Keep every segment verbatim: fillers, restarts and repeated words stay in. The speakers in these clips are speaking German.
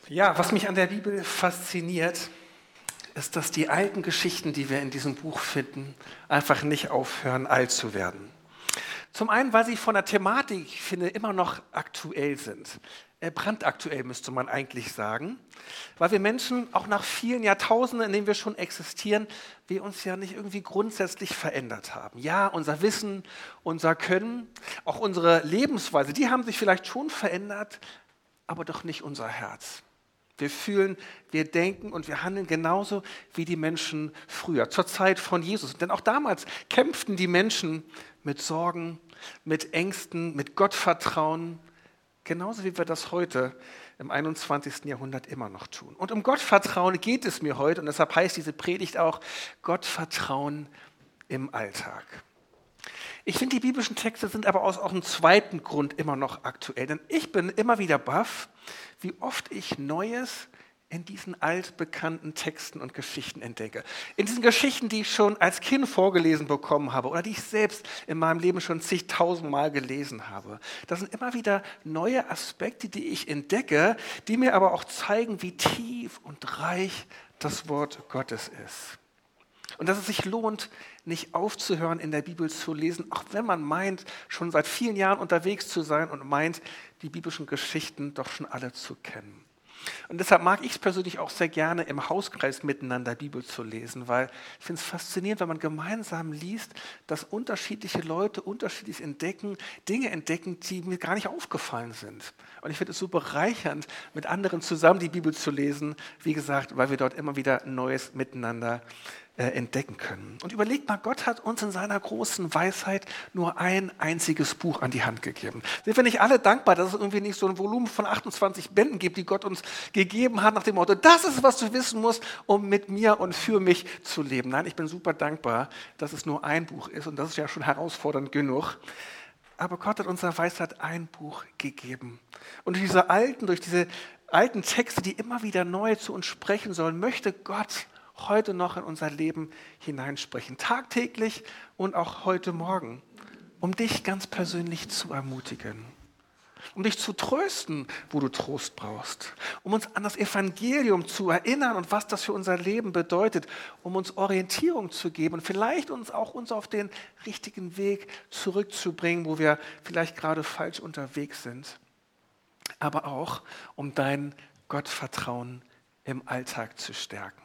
Ja, was mich an der Bibel fasziniert, ist, dass die alten Geschichten, die wir in diesem Buch finden, einfach nicht aufhören, alt zu werden. Zum einen, weil sie von der Thematik, ich finde, immer noch aktuell sind. Äh, brandaktuell müsste man eigentlich sagen. Weil wir Menschen auch nach vielen Jahrtausenden, in denen wir schon existieren, wir uns ja nicht irgendwie grundsätzlich verändert haben. Ja, unser Wissen, unser Können, auch unsere Lebensweise, die haben sich vielleicht schon verändert, aber doch nicht unser Herz. Wir fühlen, wir denken und wir handeln genauso wie die Menschen früher, zur Zeit von Jesus. Denn auch damals kämpften die Menschen mit Sorgen, mit Ängsten, mit Gottvertrauen, genauso wie wir das heute im einundzwanzigsten Jahrhundert immer noch tun. Und um Gottvertrauen geht es mir heute und deshalb heißt diese Predigt auch Gottvertrauen im Alltag. Ich finde, die biblischen Texte sind aber aus auch einem zweiten Grund immer noch aktuell. Denn ich bin immer wieder baff, wie oft ich Neues in diesen altbekannten Texten und Geschichten entdecke. In diesen Geschichten, die ich schon als Kind vorgelesen bekommen habe oder die ich selbst in meinem Leben schon zigtausendmal gelesen habe. Das sind immer wieder neue Aspekte, die ich entdecke, die mir aber auch zeigen, wie tief und reich das Wort Gottes ist. Und dass es sich lohnt, nicht aufzuhören, in der Bibel zu lesen, auch wenn man meint, schon seit vielen Jahren unterwegs zu sein und meint, die biblischen Geschichten doch schon alle zu kennen. Und deshalb mag ich es persönlich auch sehr gerne, im Hauskreis miteinander Bibel zu lesen, weil ich finde es faszinierend, wenn man gemeinsam liest, dass unterschiedliche Leute unterschiedlich entdecken, Dinge entdecken, die mir gar nicht aufgefallen sind. Und ich finde es so bereichernd, mit anderen zusammen die Bibel zu lesen, wie gesagt, weil wir dort immer wieder Neues miteinander äh, entdecken können. Und überlegt mal, Gott hat uns in seiner großen Weisheit nur ein einziges Buch an die Hand gegeben. Sind wir nicht alle dankbar, dass es irgendwie nicht so ein Volumen von achtundzwanzig Bänden gibt, die Gott uns gegeben hat, nach dem Motto, das ist, was du wissen musst, um mit mir und für mich zu leben. Nein, ich bin super dankbar, dass es nur ein Buch ist und das ist ja schon herausfordernd genug. Aber Gott hat unserer Weisheit ein Buch gegeben. Und durch diese alten, durch diese alten Texte, die immer wieder neu zu uns sprechen sollen, möchte Gott heute noch in unser Leben hineinsprechen. Tagtäglich und auch heute Morgen, um dich ganz persönlich zu ermutigen. Um dich zu trösten, wo du Trost brauchst. Um uns an das Evangelium zu erinnern und was das für unser Leben bedeutet. Um uns Orientierung zu geben und vielleicht uns auch uns auf den richtigen Weg zurückzubringen, wo wir vielleicht gerade falsch unterwegs sind. Aber auch, um dein Gottvertrauen im Alltag zu stärken.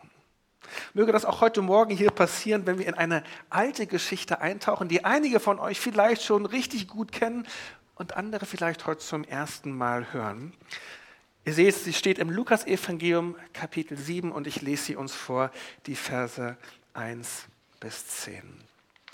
Möge das auch heute Morgen hier passieren, wenn wir in eine alte Geschichte eintauchen, die einige von euch vielleicht schon richtig gut kennen und andere vielleicht heute zum ersten Mal hören. Ihr seht, sie steht im Lukas-Evangelium Kapitel sieben und ich lese sie uns vor, die Verse eins bis zehn.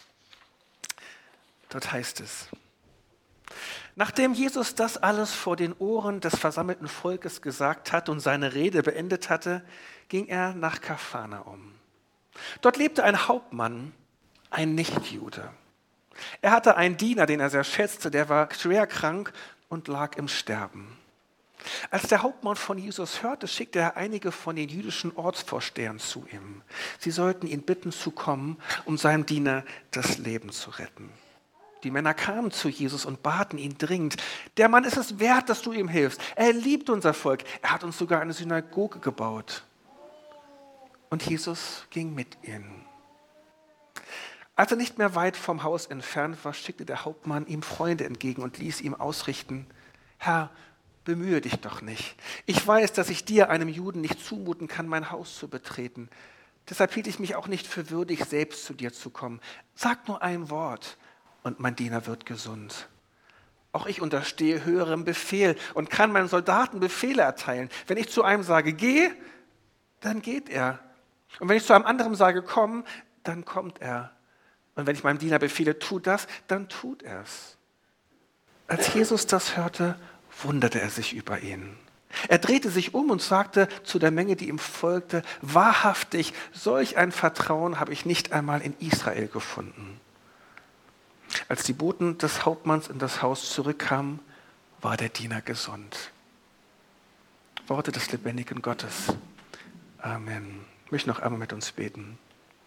Dort heißt es: Nachdem Jesus das alles vor den Ohren des versammelten Volkes gesagt hatte und seine Rede beendet hatte, ging er nach Kapharnaum. Dort lebte ein Hauptmann, ein Nichtjude. Er hatte einen Diener, den er sehr schätzte, der war schwer krank und lag im Sterben. Als der Hauptmann von Jesus hörte, schickte er einige von den jüdischen Ortsvorstehern zu ihm. Sie sollten ihn bitten zu kommen, um seinem Diener das Leben zu retten. Die Männer kamen zu Jesus und baten ihn dringend: Der Mann ist es wert, dass du ihm hilfst. Er liebt unser Volk. Er hat uns sogar eine Synagoge gebaut. Und Jesus ging mit ihnen. Als er nicht mehr weit vom Haus entfernt war, schickte der Hauptmann ihm Freunde entgegen und ließ ihm ausrichten: Herr, bemühe dich doch nicht. Ich weiß, dass ich dir, einem Juden, nicht zumuten kann, mein Haus zu betreten. Deshalb hielt ich mich auch nicht für würdig, selbst zu dir zu kommen. Sag nur ein Wort und mein Diener wird gesund. Auch ich unterstehe höherem Befehl und kann meinen Soldaten Befehle erteilen. Wenn ich zu einem sage, geh, dann geht er. Und wenn ich zu einem anderen sage, komm, dann kommt er. Und wenn ich meinem Diener befehle, tu das, dann tut er es. Als Jesus das hörte, wunderte er sich über ihn. Er drehte sich um und sagte zu der Menge, die ihm folgte: Wahrhaftig, solch ein Vertrauen habe ich nicht einmal in Israel gefunden. Als die Boten des Hauptmanns in das Haus zurückkamen, war der Diener gesund. Worte des lebendigen Gottes. Amen. Ich möchte noch einmal mit uns beten.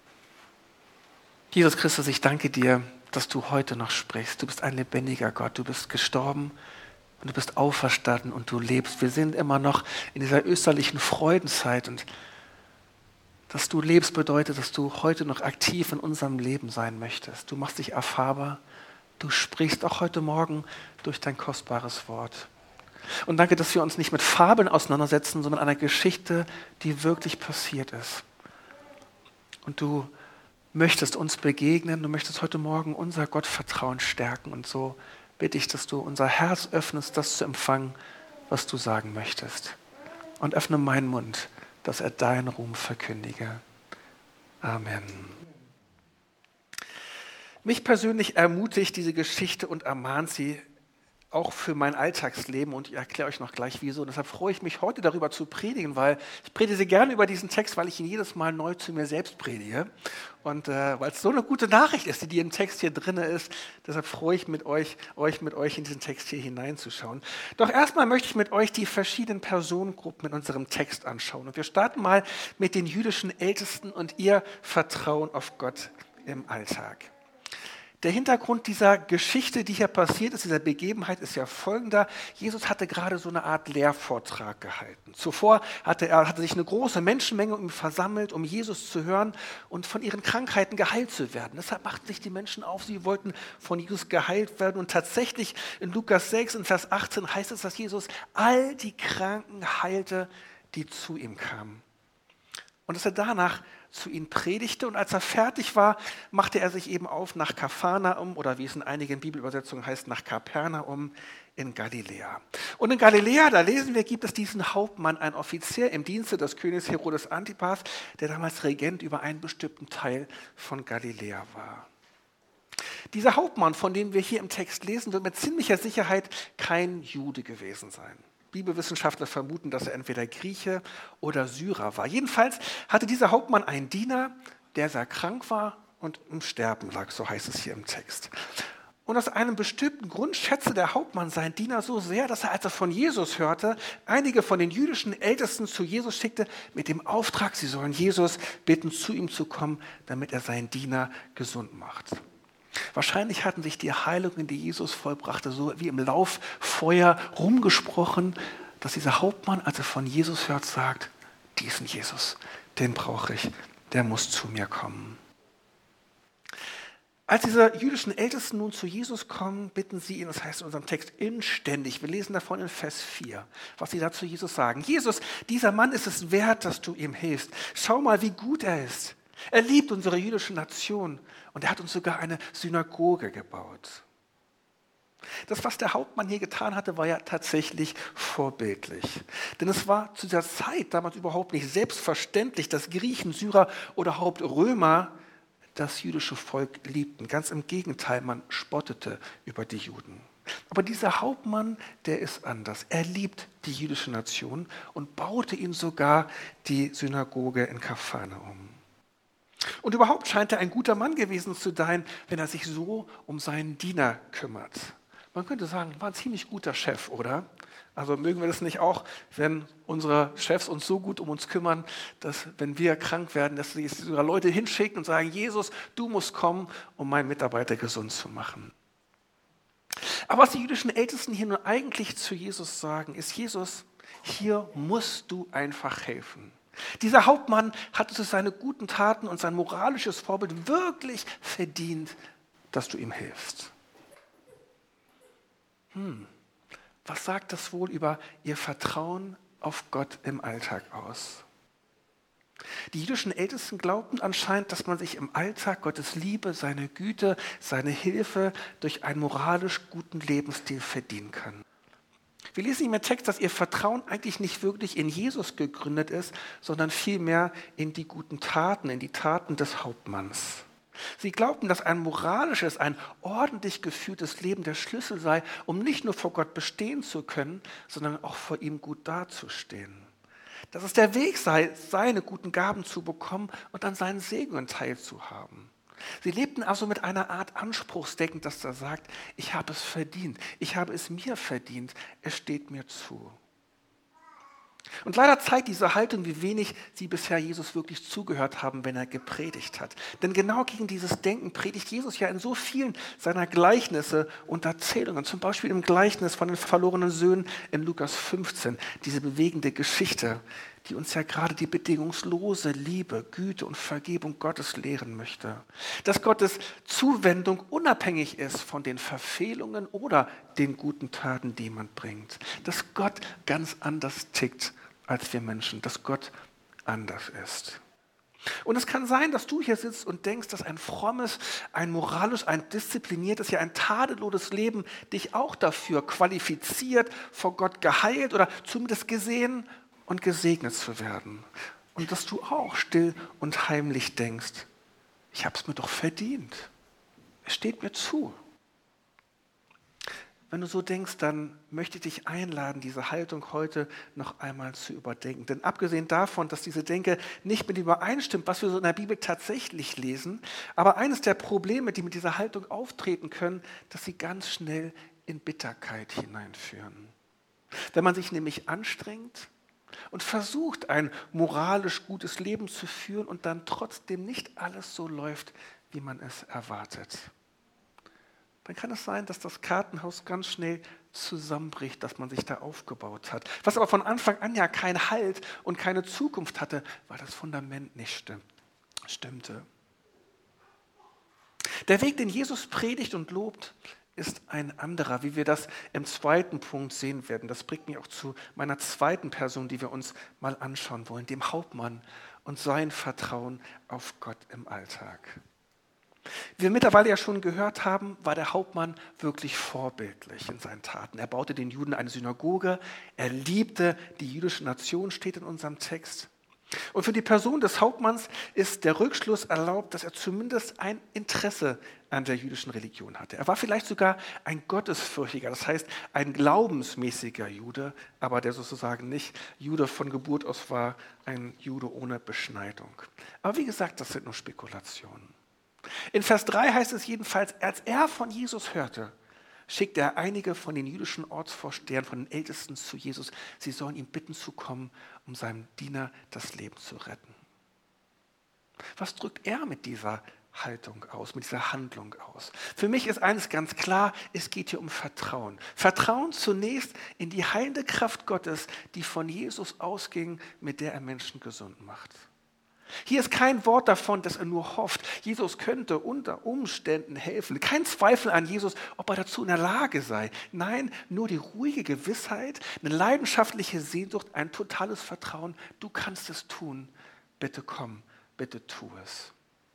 Jesus Christus, ich danke dir, dass du heute noch sprichst. Du bist ein lebendiger Gott. Du bist gestorben und du bist auferstanden und du lebst. Wir sind immer noch in dieser österlichen Freudenzeit und dass du lebst bedeutet, dass du heute noch aktiv in unserem Leben sein möchtest. Du machst dich erfahrbar, du sprichst auch heute Morgen durch dein kostbares Wort. Und danke, dass wir uns nicht mit Fabeln auseinandersetzen, sondern einer Geschichte, die wirklich passiert ist. Und du möchtest uns begegnen, du möchtest heute Morgen unser Gottvertrauen stärken und so bitte ich, dass du unser Herz öffnest, das zu empfangen, was du sagen möchtest. Und öffne meinen Mund, dass er deinen Ruhm verkündige. Amen. Mich persönlich ermutigt diese Geschichte und ermahnt sie auch für mein Alltagsleben und ich erkläre euch noch gleich wieso. Und deshalb freue ich mich heute darüber zu predigen, weil ich predige gerne über diesen Text, weil ich ihn jedes Mal neu zu mir selbst predige und äh, weil es so eine gute Nachricht ist, die, die im Text hier drin ist. Deshalb freue ich mich, euch, euch mit euch in diesen Text hier hineinzuschauen. Doch erstmal möchte ich mit euch die verschiedenen Personengruppen in unserem Text anschauen. Und wir starten mal mit den jüdischen Ältesten und ihr Vertrauen auf Gott im Alltag. Der Hintergrund dieser Geschichte, die hier passiert ist, dieser Begebenheit, ist ja folgender. Jesus hatte gerade so eine Art Lehrvortrag gehalten. Zuvor hatte er hatte sich eine große Menschenmenge um ihn versammelt, um Jesus zu hören und von ihren Krankheiten geheilt zu werden. Deshalb machten sich die Menschen auf, sie wollten von Jesus geheilt werden. Und tatsächlich in Lukas sechs, in Vers achtzehn heißt es, dass Jesus all die Kranken heilte, die zu ihm kamen. Und dass er danach zu ihnen predigte und als er fertig war, machte er sich eben auf nach Kapharnaum oder wie es in einigen Bibelübersetzungen heißt, nach Kapernaum in Galiläa. Und in Galiläa, da lesen wir, gibt es diesen Hauptmann, einen Offizier im Dienste des Königs Herodes Antipas, der damals Regent über einen bestimmten Teil von Galiläa war. Dieser Hauptmann, von dem wir hier im Text lesen, wird mit ziemlicher Sicherheit kein Jude gewesen sein. Bibelwissenschaftler vermuten, dass er entweder Grieche oder Syrer war. Jedenfalls hatte dieser Hauptmann einen Diener, der sehr krank war und im Sterben lag, so heißt es hier im Text. Und aus einem bestimmten Grund schätzte der Hauptmann seinen Diener so sehr, dass er, als er von Jesus hörte, einige von den jüdischen Ältesten zu Jesus schickte, mit dem Auftrag, sie sollen Jesus bitten, zu ihm zu kommen, damit er seinen Diener gesund macht. Wahrscheinlich hatten sich die Heilungen, die Jesus vollbrachte, so wie im Lauffeuer rumgesprochen, dass dieser Hauptmann, als er von Jesus hört, sagt, diesen Jesus, den brauche ich, der muss zu mir kommen. Als diese jüdischen Ältesten nun zu Jesus kommen, bitten sie ihn, das heißt in unserem Text inständig, wir lesen davon in Vers vier, was sie da zu Jesus sagen. Jesus, dieser Mann ist es wert, dass du ihm hilfst. Schau mal, wie gut er ist. Er liebt unsere jüdische Nation und er hat uns sogar eine Synagoge gebaut. Das, was der Hauptmann hier getan hatte, war ja tatsächlich vorbildlich. Denn es war zu dieser Zeit damals überhaupt nicht selbstverständlich, dass Griechen, Syrer oder überhaupt Römer das jüdische Volk liebten. Ganz im Gegenteil, man spottete über die Juden. Aber dieser Hauptmann, der ist anders. Er liebt die jüdische Nation und baute ihnen sogar die Synagoge in Kapharnaum. Und überhaupt scheint er ein guter Mann gewesen zu sein, wenn er sich so um seinen Diener kümmert. Man könnte sagen, war ein ziemlich guter Chef, oder? Also mögen wir das nicht auch, wenn unsere Chefs uns so gut um uns kümmern, dass wenn wir krank werden, dass sie sogar Leute hinschicken und sagen, Jesus, du musst kommen, um meinen Mitarbeiter gesund zu machen. Aber was die jüdischen Ältesten hier nun eigentlich zu Jesus sagen, ist, Jesus, hier musst du einfach helfen. Dieser Hauptmann hat durch seine guten Taten und sein moralisches Vorbild wirklich verdient, dass du ihm hilfst. Hm, was sagt das wohl über ihr Vertrauen auf Gott im Alltag aus? Die jüdischen Ältesten glaubten anscheinend, dass man sich im Alltag Gottes Liebe, seine Güte, seine Hilfe durch einen moralisch guten Lebensstil verdienen kann. Wir lesen im Text, dass ihr Vertrauen eigentlich nicht wirklich in Jesus gegründet ist, sondern vielmehr in die guten Taten, in die Taten des Hauptmanns. Sie glaubten, dass ein moralisches, ein ordentlich geführtes Leben der Schlüssel sei, um nicht nur vor Gott bestehen zu können, sondern auch vor ihm gut dazustehen. Dass es der Weg sei, seine guten Gaben zu bekommen und an seinen Segnungen teilzuhaben. Sie lebten also mit einer Art Anspruchsdenken, dass er sagt, ich habe es verdient, ich habe es mir verdient, es steht mir zu. Und leider zeigt diese Haltung, wie wenig sie bisher Jesus wirklich zugehört haben, wenn er gepredigt hat. Denn genau gegen dieses Denken predigt Jesus ja in so vielen seiner Gleichnisse und Erzählungen. Zum Beispiel im Gleichnis von den verlorenen Söhnen in Lukas fünfzehn. Diese bewegende Geschichte, die uns ja gerade die bedingungslose Liebe, Güte und Vergebung Gottes lehren möchte. Dass Gottes Zuwendung unabhängig ist von den Verfehlungen oder den guten Taten, die man bringt. Dass Gott ganz anders tickt als wir Menschen, dass Gott anders ist. Und es kann sein, dass du hier sitzt und denkst, dass ein frommes, ein moralisch, ein diszipliniertes, ja ein tadelloses Leben dich auch dafür qualifiziert, vor Gott geheilt oder zumindest gesehen und gesegnet zu werden. Und dass du auch still und heimlich denkst, ich habe es mir doch verdient. Es steht mir zu. Wenn du so denkst, dann möchte ich dich einladen, diese Haltung heute noch einmal zu überdenken. Denn abgesehen davon, dass diese Denke nicht mit dem übereinstimmt, was wir so in der Bibel tatsächlich lesen, aber eines der Probleme, die mit dieser Haltung auftreten können, dass sie ganz schnell in Bitterkeit hineinführen. Wenn man sich nämlich anstrengt und versucht, ein moralisch gutes Leben zu führen und dann trotzdem nicht alles so läuft, wie man es erwartet, dann kann es sein, dass das Kartenhaus ganz schnell zusammenbricht, das man sich da aufgebaut hat. Was aber von Anfang an ja keinen Halt und keine Zukunft hatte, weil das Fundament nicht stimmte. Der Weg, den Jesus predigt und lobt, ist ein anderer, wie wir das im zweiten Punkt sehen werden. Das bringt mich auch zu meiner zweiten Person, die wir uns mal anschauen wollen, dem Hauptmann und sein Vertrauen auf Gott im Alltag. Wie wir mittlerweile ja schon gehört haben, war der Hauptmann wirklich vorbildlich in seinen Taten. Er baute den Juden eine Synagoge, er liebte die jüdische Nation, steht in unserem Text. Und für die Person des Hauptmanns ist der Rückschluss erlaubt, dass er zumindest ein Interesse an der jüdischen Religion hatte. Er war vielleicht sogar ein Gottesfürchtiger, das heißt ein glaubensmäßiger Jude, aber der sozusagen nicht Jude von Geburt aus war, ein Jude ohne Beschneidung. Aber wie gesagt, das sind nur Spekulationen. In Vers drei heißt es jedenfalls, als er von Jesus hörte, schickte er einige von den jüdischen Ortsvorstehern, von den Ältesten zu Jesus. Sie sollen ihn bitten zu kommen, um seinem Diener das Leben zu retten. Was drückt er mit dieser Haltung aus, mit dieser Handlung aus? Für mich ist eines ganz klar, es geht hier um Vertrauen. Vertrauen zunächst in die heilende Kraft Gottes, die von Jesus ausging, mit der er Menschen gesund macht. Hier ist kein Wort davon, dass er nur hofft, Jesus könnte unter Umständen helfen. Kein Zweifel an Jesus, ob er dazu in der Lage sei. Nein, nur die ruhige Gewissheit, eine leidenschaftliche Sehnsucht, ein totales Vertrauen. Du kannst es tun. Bitte komm, bitte tu es.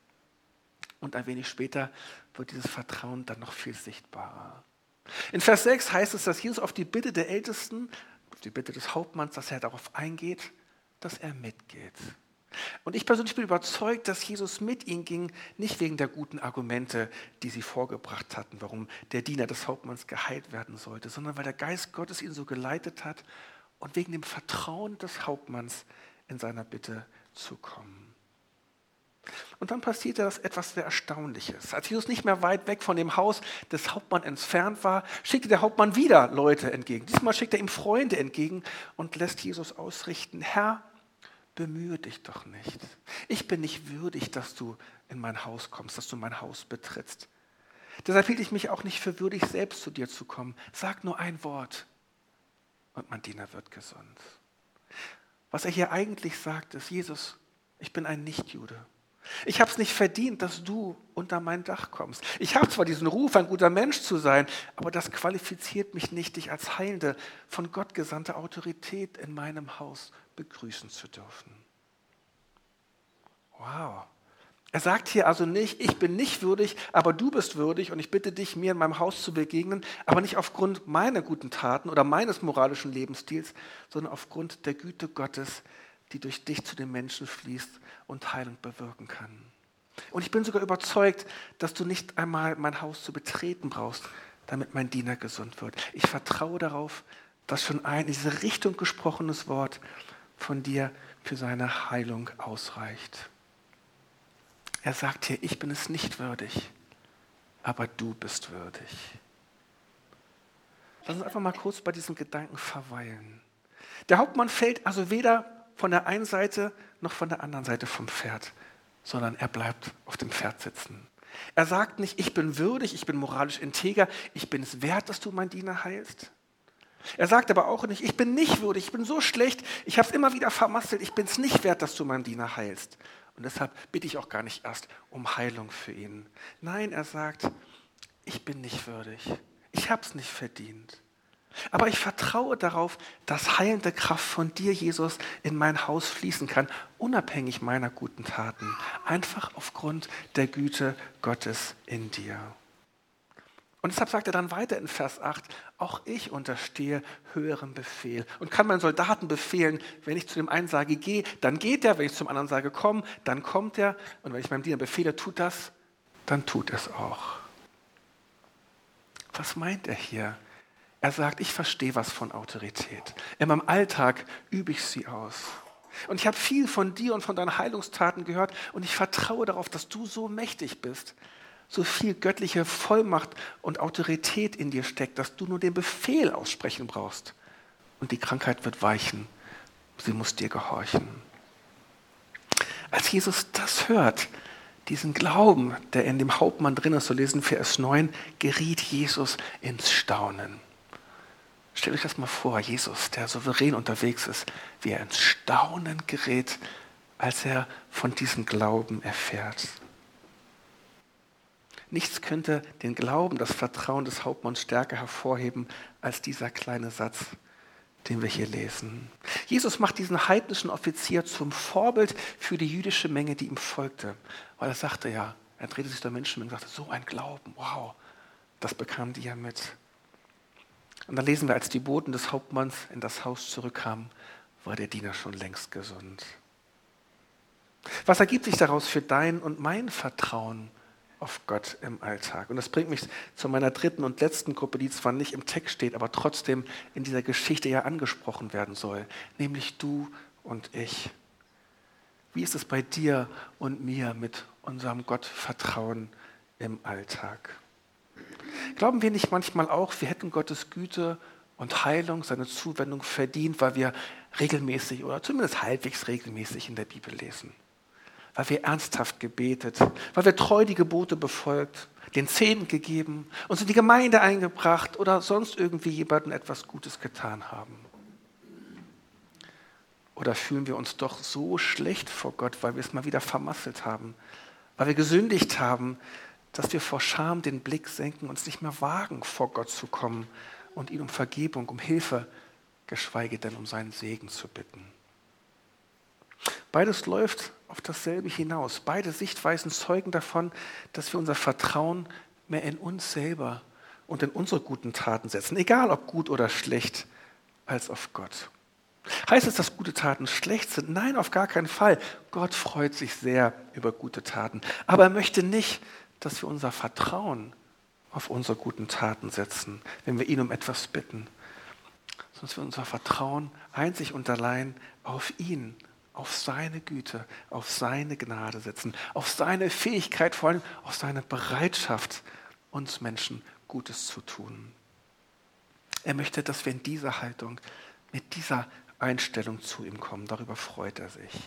Und ein wenig später wird dieses Vertrauen dann noch viel sichtbarer. In Vers sechs heißt es, dass Jesus auf die Bitte der Ältesten, auf die Bitte des Hauptmanns, dass er darauf eingeht, dass er mitgeht. Und ich persönlich bin überzeugt, dass Jesus mit ihnen ging, nicht wegen der guten Argumente, die sie vorgebracht hatten, warum der Diener des Hauptmanns geheilt werden sollte, sondern weil der Geist Gottes ihn so geleitet hat und wegen dem Vertrauen des Hauptmanns in seiner Bitte zu kommen. Und dann passierte das etwas sehr Erstaunliches. Als Jesus nicht mehr weit weg von dem Haus des Hauptmanns entfernt war, schickte der Hauptmann wieder Leute entgegen. Diesmal schickt er ihm Freunde entgegen und lässt Jesus ausrichten: Herr, bemühe dich doch nicht. Ich bin nicht würdig, dass du in mein Haus kommst, dass du mein Haus betrittst. Deshalb hielt ich mich auch nicht für würdig, selbst zu dir zu kommen. Sag nur ein Wort und mein Diener wird gesund. Was er hier eigentlich sagt, ist: Jesus, ich bin ein Nichtjude. Ich habe es nicht verdient, dass du unter mein Dach kommst. Ich habe zwar diesen Ruf, ein guter Mensch zu sein, aber das qualifiziert mich nicht, dich als heilende, von Gott gesandte Autorität in meinem Haus begrüßen zu dürfen. Wow. Er sagt hier also nicht, ich bin nicht würdig, aber du bist würdig und ich bitte dich, mir in meinem Haus zu begegnen, aber nicht aufgrund meiner guten Taten oder meines moralischen Lebensstils, sondern aufgrund der Güte Gottes, die durch dich zu den Menschen fließt und Heilung bewirken kann. Und ich bin sogar überzeugt, dass du nicht einmal mein Haus zu betreten brauchst, damit mein Diener gesund wird. Ich vertraue darauf, dass schon ein in diese Richtung gesprochenes Wort von dir für seine Heilung ausreicht. Er sagt hier, ich bin es nicht würdig, aber du bist würdig. Lass uns einfach mal kurz bei diesem Gedanken verweilen. Der Hauptmann fällt also weder von der einen Seite noch von der anderen Seite vom Pferd, sondern er bleibt auf dem Pferd sitzen. Er sagt nicht, ich bin würdig, ich bin moralisch integer, ich bin es wert, dass du mein Diener heilst. Er sagt aber auch nicht, ich bin nicht würdig, ich bin so schlecht, ich habe es immer wieder vermasselt, ich bin es nicht wert, dass du meinen Diener heilst. Und deshalb bitte ich auch gar nicht erst um Heilung für ihn. Nein, er sagt, ich bin nicht würdig, ich habe es nicht verdient. Aber ich vertraue darauf, dass heilende Kraft von dir, Jesus, in mein Haus fließen kann, unabhängig meiner guten Taten, einfach aufgrund der Güte Gottes in dir. Und deshalb sagt er dann weiter in Vers acht, auch ich unterstehe höherem Befehl und kann meinen Soldaten befehlen, wenn ich zu dem einen sage, geh, dann geht er, wenn ich zum anderen sage, komm, dann kommt er und wenn ich meinem Diener befehle, tut das, dann tut es auch. Was meint er hier? Er sagt, ich verstehe was von Autorität. In meinem Alltag übe ich sie aus. Und ich habe viel von dir und von deinen Heilungstaten gehört und ich vertraue darauf, dass du so mächtig bist, so viel göttliche Vollmacht und Autorität in dir steckt, dass du nur den Befehl aussprechen brauchst. Und die Krankheit wird weichen. Sie muss dir gehorchen. Als Jesus das hört, diesen Glauben, der in dem Hauptmann drin ist, so lesen Vers neun, geriet Jesus ins Staunen. Stellt euch das mal vor, Jesus, der souverän unterwegs ist, wie er ins Staunen gerät, als er von diesem Glauben erfährt. Nichts könnte den Glauben, das Vertrauen des Hauptmanns stärker hervorheben als dieser kleine Satz, den wir hier lesen. Jesus macht diesen heidnischen Offizier zum Vorbild für die jüdische Menge, die ihm folgte. Weil er sagte ja, er drehte sich der Menschenmenge und sagte, so ein Glauben, wow, das bekamen die ja mit. Und dann lesen wir, als die Boten des Hauptmanns in das Haus zurückkamen, war der Diener schon längst gesund. Was ergibt sich daraus für dein und mein Vertrauen auf Gott im Alltag? Und das bringt mich zu meiner dritten und letzten Gruppe, die zwar nicht im Text steht, aber trotzdem in dieser Geschichte ja angesprochen werden soll, nämlich du und ich. Wie ist es bei dir und mir mit unserem Gottvertrauen im Alltag? Glauben wir nicht manchmal auch, wir hätten Gottes Güte und Heilung, seine Zuwendung verdient, weil wir regelmäßig oder zumindest halbwegs regelmäßig in der Bibel lesen? Weil wir ernsthaft gebetet, weil wir treu die Gebote befolgt, den Zehnten gegeben, uns in die Gemeinde eingebracht oder sonst irgendwie jemandem etwas Gutes getan haben? Oder fühlen wir uns doch so schlecht vor Gott, weil wir es mal wieder vermasselt haben, weil wir gesündigt haben, dass wir vor Scham den Blick senken, uns nicht mehr wagen, vor Gott zu kommen und ihn um Vergebung, um Hilfe, geschweige denn um seinen Segen zu bitten. Beides läuft auf dasselbe hinaus. Beide Sichtweisen zeugen davon, dass wir unser Vertrauen mehr in uns selber und in unsere guten Taten setzen, egal ob gut oder schlecht, als auf Gott. Heißt es, dass gute Taten schlecht sind? Nein, auf gar keinen Fall. Gott freut sich sehr über gute Taten. Aber er möchte nicht, dass wir unser Vertrauen auf unsere guten Taten setzen, wenn wir ihn um etwas bitten, sondern dass wir unser Vertrauen einzig und allein auf ihn, auf seine Güte, auf seine Gnade setzen, auf seine Fähigkeit, vor allem auf seine Bereitschaft, uns Menschen Gutes zu tun. Er möchte, dass wir in dieser Haltung, mit dieser Einstellung zu ihm kommen. Darüber freut er sich.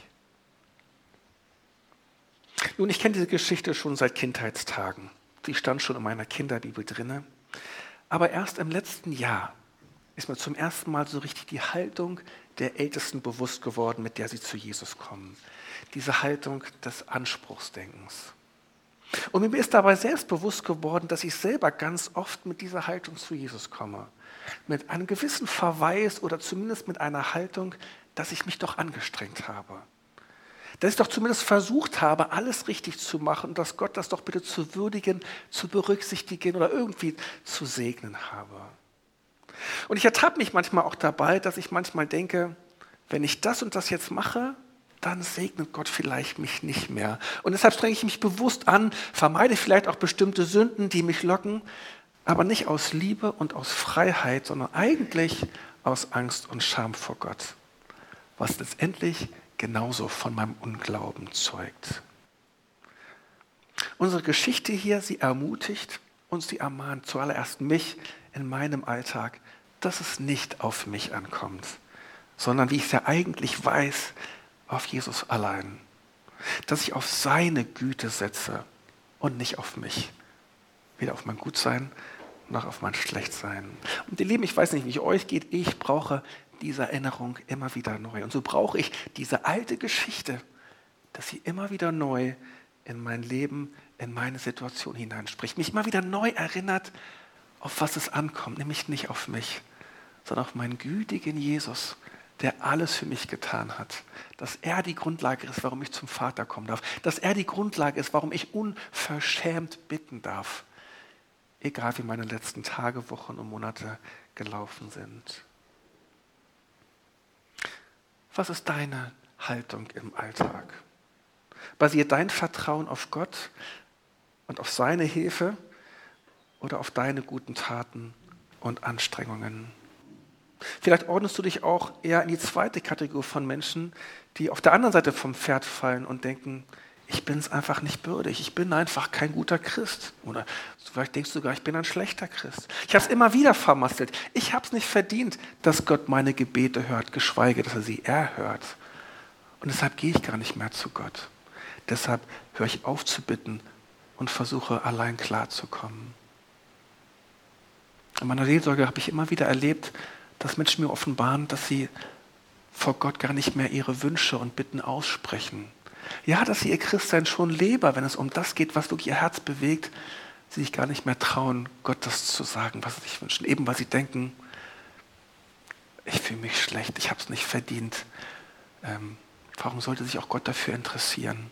Nun, ich kenne diese Geschichte schon seit Kindheitstagen. Die stand schon in meiner Kinderbibel drinne. Aber erst im letzten Jahr ist mir zum ersten Mal so richtig die Haltung der Ältesten bewusst geworden, mit der sie zu Jesus kommen. Diese Haltung des Anspruchsdenkens. Und mir ist dabei selbst bewusst geworden, dass ich selber ganz oft mit dieser Haltung zu Jesus komme. Mit einem gewissen Verweis oder zumindest mit einer Haltung, dass ich mich doch angestrengt habe. Dass ich doch zumindest versucht habe, alles richtig zu machen und dass Gott das doch bitte zu würdigen, zu berücksichtigen oder irgendwie zu segnen habe. Und ich ertappe mich manchmal auch dabei, dass ich manchmal denke, wenn ich das und das jetzt mache, dann segnet Gott vielleicht mich nicht mehr. Und deshalb strenge ich mich bewusst an, vermeide vielleicht auch bestimmte Sünden, die mich locken, aber nicht aus Liebe und aus Freiheit, sondern eigentlich aus Angst und Scham vor Gott. Was letztendlich genauso von meinem Unglauben zeugt. Unsere Geschichte hier, sie ermutigt und sie ermahnt zuallererst mich in meinem Alltag, dass es nicht auf mich ankommt, sondern wie ich es ja eigentlich weiß, auf Jesus allein. Dass ich auf seine Güte setze und nicht auf mich. Weder auf mein Gutsein noch auf mein Schlechtsein. Und ihr Lieben, ich weiß nicht, wie es euch geht, ich brauche diese Erinnerung immer wieder neu. Und so brauche ich diese alte Geschichte, dass sie immer wieder neu in mein Leben, in meine Situation hineinspricht. Mich immer wieder neu erinnert, auf was es ankommt, nämlich nicht auf mich, sondern auf meinen gütigen Jesus, der alles für mich getan hat. Dass er die Grundlage ist, warum ich zum Vater kommen darf. Dass er die Grundlage ist, warum ich unverschämt bitten darf. Egal wie meine letzten Tage, Wochen und Monate gelaufen sind. Was ist deine Haltung im Alltag? Basiert dein Vertrauen auf Gott und auf seine Hilfe oder auf deine guten Taten und Anstrengungen? Vielleicht ordnest du dich auch eher in die zweite Kategorie von Menschen, die auf der anderen Seite vom Pferd fallen und denken, ich bin es einfach nicht würdig, ich bin einfach kein guter Christ. Oder vielleicht denkst du sogar, ich bin ein schlechter Christ. Ich habe es immer wieder vermasselt. Ich habe es nicht verdient, dass Gott meine Gebete hört, geschweige, dass er sie erhört. Und deshalb gehe ich gar nicht mehr zu Gott. Deshalb höre ich auf zu bitten und versuche allein klarzukommen. In meiner Seelsorge habe ich immer wieder erlebt, dass Menschen mir offenbaren, dass sie vor Gott gar nicht mehr ihre Wünsche und Bitten aussprechen. Ja, dass sie ihr Christsein schon leben, wenn es um das geht, was wirklich ihr Herz bewegt, sie sich gar nicht mehr trauen, Gott das zu sagen, was sie sich wünschen. Eben weil sie denken, ich fühle mich schlecht, ich habe es nicht verdient. Ähm, warum sollte sich auch Gott dafür interessieren?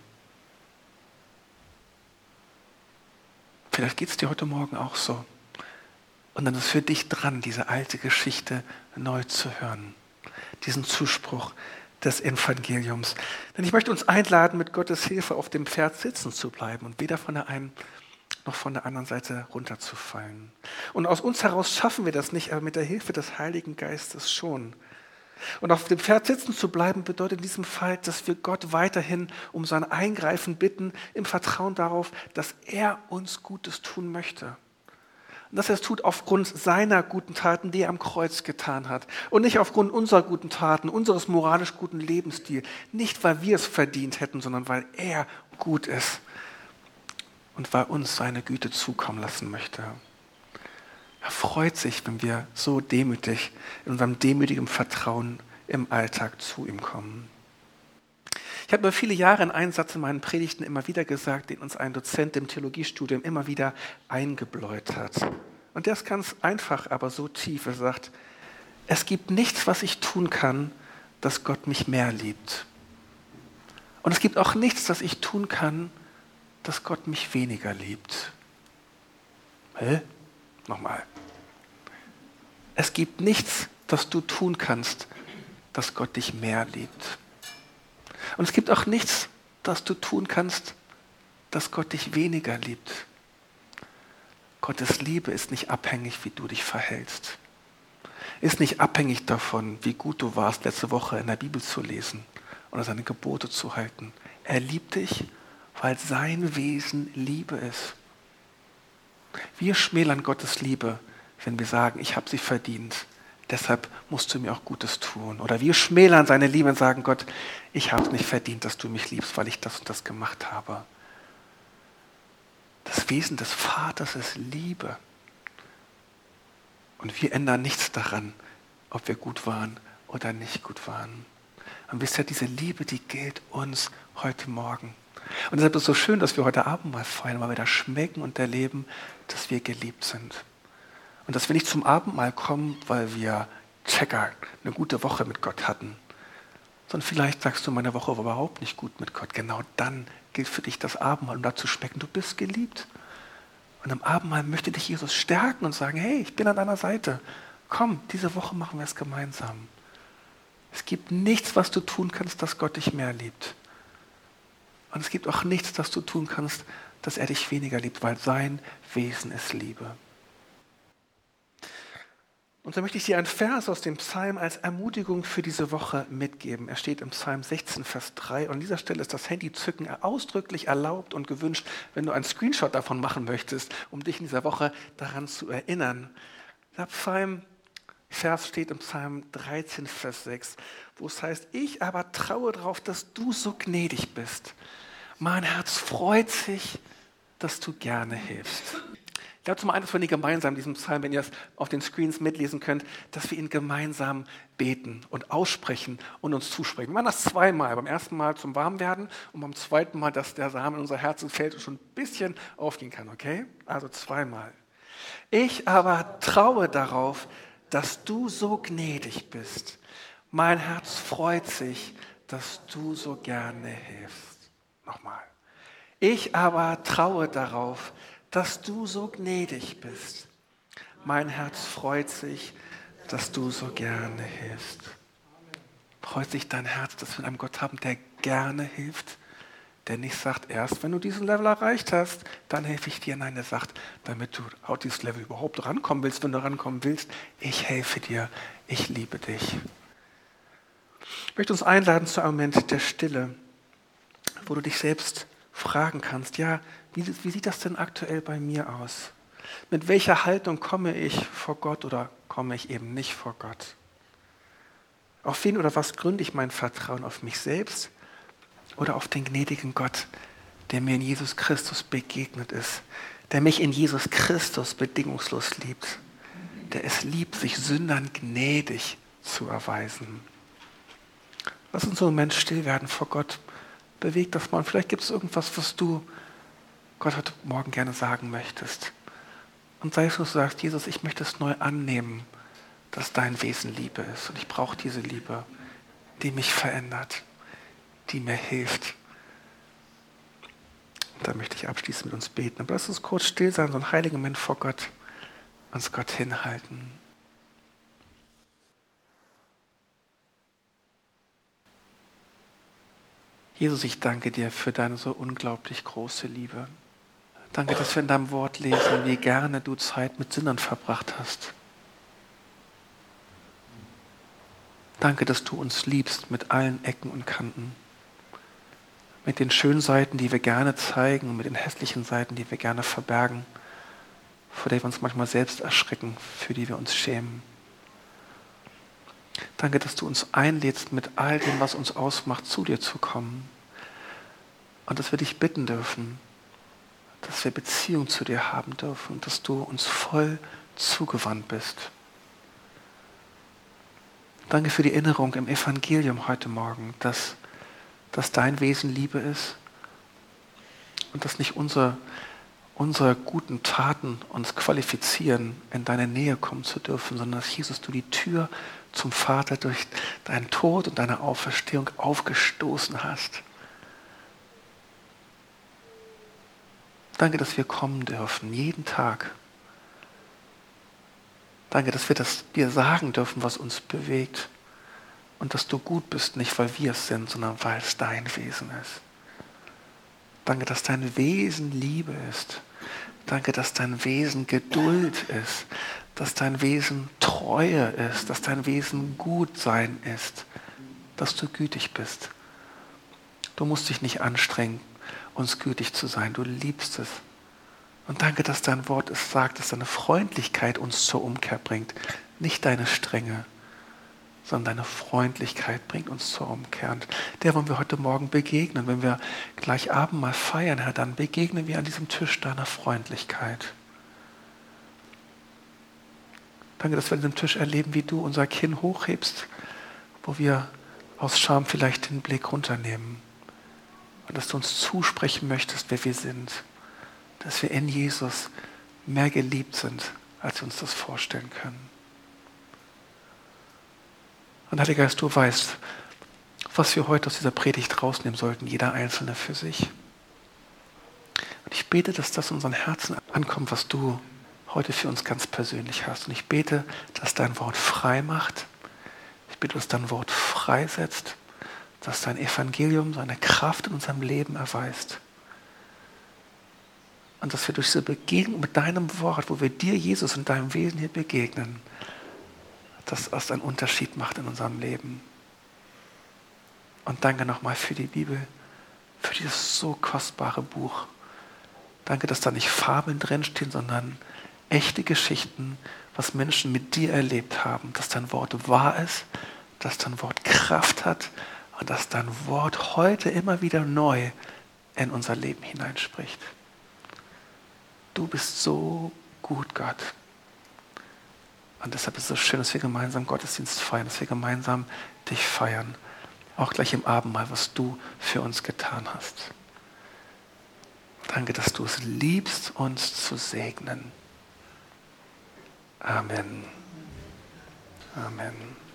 Vielleicht geht es dir heute Morgen auch so. Und dann ist für dich dran, diese alte Geschichte neu zu hören. Diesen Zuspruch des Evangeliums. Denn ich möchte uns einladen, mit Gottes Hilfe auf dem Pferd sitzen zu bleiben und weder von der einen noch von der anderen Seite runterzufallen. Und aus uns heraus schaffen wir das nicht, aber mit der Hilfe des Heiligen Geistes schon. Und auf dem Pferd sitzen zu bleiben bedeutet in diesem Fall, dass wir Gott weiterhin um sein Eingreifen bitten, im Vertrauen darauf, dass er uns Gutes tun möchte. Und dass er es tut aufgrund seiner guten Taten, die er am Kreuz getan hat. Und nicht aufgrund unserer guten Taten, unseres moralisch guten Lebensstils. Nicht, weil wir es verdient hätten, sondern weil er gut ist. Und weil uns seine Güte zukommen lassen möchte. Er freut sich, wenn wir so demütig, in unserem demütigen Vertrauen im Alltag zu ihm kommen. Ich habe über viele Jahre in einem Satz in meinen Predigten immer wieder gesagt, den uns ein Dozent im Theologiestudium immer wieder eingebläut hat. Und der ist ganz einfach, aber so tief. Er sagt, es gibt nichts, was ich tun kann, dass Gott mich mehr liebt. Und es gibt auch nichts, das ich tun kann, dass Gott mich weniger liebt. Hä? Nochmal. Es gibt nichts, das du tun kannst, dass Gott dich mehr liebt. Und es gibt auch nichts, das du tun kannst, dass Gott dich weniger liebt. Gottes Liebe ist nicht abhängig, wie du dich verhältst. Ist nicht abhängig davon, wie gut du warst, letzte Woche in der Bibel zu lesen oder seine Gebote zu halten. Er liebt dich, weil sein Wesen Liebe ist. Wir schmälern Gottes Liebe, wenn wir sagen, ich habe sie verdient. Deshalb musst du mir auch Gutes tun. Oder wir schmälern seine Liebe und sagen, Gott, ich habe es nicht verdient, dass du mich liebst, weil ich das und das gemacht habe. Das Wesen des Vaters ist Liebe. Und wir ändern nichts daran, ob wir gut waren oder nicht gut waren. Und wisst ihr, diese Liebe, die gilt uns heute Morgen. Und deshalb ist es so schön, dass wir heute Abend mal feiern, weil wir da schmecken und erleben, dass wir geliebt sind. Und dass wir nicht zum Abendmahl kommen, weil wir Checker, eine gute Woche mit Gott hatten. Sondern vielleicht sagst du, meine Woche war überhaupt nicht gut mit Gott. Genau dann gilt für dich das Abendmahl, um da zu schmecken, du bist geliebt. Und am Abendmahl möchte dich Jesus stärken und sagen, hey, ich bin an deiner Seite. Komm, diese Woche machen wir es gemeinsam. Es gibt nichts, was du tun kannst, dass Gott dich mehr liebt. Und es gibt auch nichts, das du tun kannst, dass er dich weniger liebt, weil sein Wesen ist Liebe. Und so möchte ich dir einen Vers aus dem Psalm als Ermutigung für diese Woche mitgeben. Er steht im Psalm sechzehn, Vers drei. Und an dieser Stelle ist das Handyzücken ausdrücklich erlaubt und gewünscht, wenn du einen Screenshot davon machen möchtest, um dich in dieser Woche daran zu erinnern. Der Psalm Vers steht im Psalm dreizehn, Vers sechs, wo es heißt, ich aber traue darauf, dass du so gnädig bist. Mein Herz freut sich, dass du gerne hilfst. Ich glaube, zum einen, dass wir ihn gemeinsam, diesen Psalm, wenn ihr es auf den Screens mitlesen könnt, dass wir ihn gemeinsam beten und aussprechen und uns zusprechen. Wir machen das zweimal. Beim ersten Mal zum Warmwerden und beim zweiten Mal, dass der Samen in unser Herzen fällt und schon ein bisschen aufgehen kann, okay? Also zweimal. Ich aber traue darauf, dass du so gnädig bist. Mein Herz freut sich, dass du so gerne hilfst. Nochmal. Ich aber traue darauf, dass du so gnädig bist. Mein Herz freut sich, dass du so gerne hilfst. Freut sich dein Herz, dass wir einen Gott haben, der gerne hilft? Der nicht sagt, erst wenn du diesen Level erreicht hast, dann helfe ich dir. Nein, er sagt, damit du auf dieses Level überhaupt rankommen willst, wenn du rankommen willst, ich helfe dir, ich liebe dich. Ich möchte uns einladen zu einem Moment der Stille, wo du dich selbst fragen kannst, ja, wie, wie sieht das denn aktuell bei mir aus? Mit welcher Haltung komme ich vor Gott oder komme ich eben nicht vor Gott? Auf wen oder was gründe ich mein Vertrauen? Auf mich selbst oder auf den gnädigen Gott, der mir in Jesus Christus begegnet ist, der mich in Jesus Christus bedingungslos liebt, der es liebt, sich Sündern gnädig zu erweisen. Lass uns so einen Moment still werden vor Gott. Beweg das mal. Und vielleicht gibt es irgendwas, was du Gott heute Morgen gerne sagen möchtest. Und sei es, dass du sagst, Jesus, ich möchte es neu annehmen, dass dein Wesen Liebe ist. Und ich brauche diese Liebe, die mich verändert, die mir hilft. Und da möchte ich abschließend mit uns beten. Aber lass uns kurz still sein, so einen heiligen Moment vor Gott, uns Gott hinhalten. Jesus, ich danke dir für deine so unglaublich große Liebe. Danke, dass wir in deinem Wort lesen, wie gerne du Zeit mit Sündern verbracht hast. Danke, dass du uns liebst mit allen Ecken und Kanten. Mit den schönen Seiten, die wir gerne zeigen, und mit den hässlichen Seiten, die wir gerne verbergen, vor denen wir uns manchmal selbst erschrecken, für die wir uns schämen. Danke, dass du uns einlädst, mit all dem, was uns ausmacht, zu dir zu kommen. Und dass wir dich bitten dürfen, dass wir Beziehung zu dir haben dürfen und dass du uns voll zugewandt bist. Danke für die Erinnerung im Evangelium heute Morgen, dass, dass dein Wesen Liebe ist und dass nicht unsere, unsere guten Taten uns qualifizieren, in deine Nähe kommen zu dürfen, sondern dass, Jesus, du die Tür zum Vater durch deinen Tod und deine Auferstehung aufgestoßen hast. Danke, dass wir kommen dürfen, jeden Tag. Danke, dass wir das dir sagen dürfen, was uns bewegt. Und dass du gut bist, nicht weil wir es sind, sondern weil es dein Wesen ist. Danke, dass dein Wesen Liebe ist. Danke, dass dein Wesen Geduld ist. Dass dein Wesen Treue ist. Dass dein Wesen Gutsein ist. Dass du gütig bist. Du musst dich nicht anstrengen, uns gütig zu sein. Du liebst es. Und danke, dass dein Wort es sagt, dass deine Freundlichkeit uns zur Umkehr bringt. Nicht deine Strenge, sondern deine Freundlichkeit bringt uns zur Umkehr. Und der wollen wir heute Morgen begegnen. Wenn wir gleich Abendmahl feiern, Herr, dann begegnen wir an diesem Tisch deiner Freundlichkeit. Danke, dass wir an diesem Tisch erleben, wie du unser Kinn hochhebst, wo wir aus Scham vielleicht den Blick runternehmen. Und dass du uns zusprechen möchtest, wer wir sind. Dass wir in Jesus mehr geliebt sind, als wir uns das vorstellen können. Und Heiliger Geist, du weißt, was wir heute aus dieser Predigt rausnehmen sollten, jeder Einzelne für sich. Und ich bete, dass das in unseren Herzen ankommt, was du heute für uns ganz persönlich hast. Und ich bete, dass dein Wort frei macht. Ich bete, dass dein Wort freisetzt, dass dein Evangelium seine Kraft in unserem Leben erweist. Und dass wir durch diese Begegnung mit deinem Wort, wo wir dir, Jesus, und deinem Wesen hier begegnen, dass das einen Unterschied macht in unserem Leben. Und danke nochmal für die Bibel, für dieses so kostbare Buch. Danke, dass da nicht Fabeln drinstehen, sondern echte Geschichten, was Menschen mit dir erlebt haben, dass dein Wort wahr ist, dass dein Wort Kraft hat und dass dein Wort heute immer wieder neu in unser Leben hineinspricht. Du bist so gut, Gott. Und deshalb ist es so schön, dass wir gemeinsam Gottesdienst feiern, dass wir gemeinsam dich feiern. Auch gleich im Abendmahl, was du für uns getan hast. Danke, dass du es liebst, uns zu segnen. Amen. Amen.